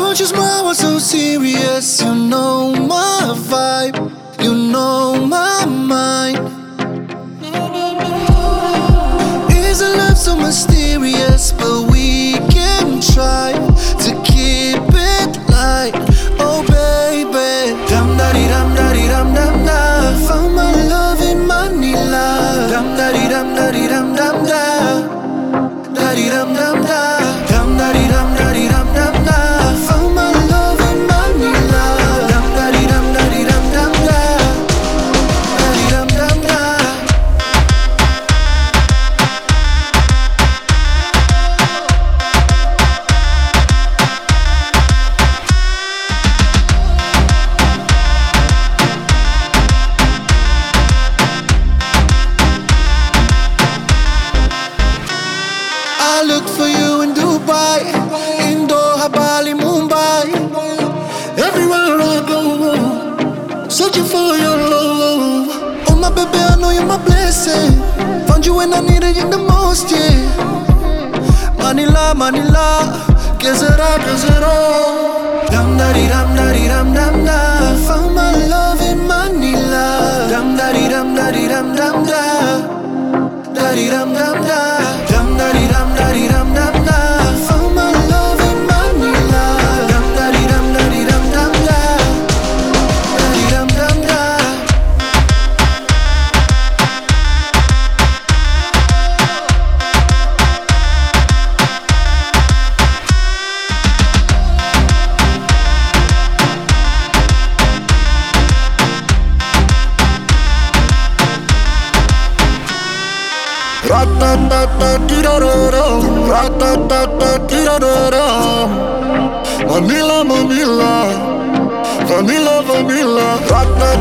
Don't you smile, what's so serious? You know my vibe, you know my mind. Isn't love so mysterious? But we can try to keep it light. Oh baby, dum da di dum da di dum dum da. Found my love in Manila. Dum da di dum da di dum dum da. Da di dum dum da. Dum da di dum da di dum dum da. Found my love in Manila. Dum da di dum da di dum dum da. Da di dum dum da. I look for you in Dubai, in Doha, Bali, Mumbai. Everywhere I go, searching for your love. Oh my baby, I know you're my blessing. Found you when I needed you the most, yeah. Manila, Manila, que será, que será. Dum da di dum da di dum dum da. Found my love in Manila. Dum da di dum da di dum dum da. Da di dum dum da. Dum da di dum da di dum dum da. Found my love in Manila. Dum da di dum da di dum dum da. Da di dum dum da. Ra-ta-ta-ta-ti-da-da-da, ra-ta-ta-ta-ti-da-da-da. Manila, Manila, vanilla, vanilla, ra-ta-ta-ta.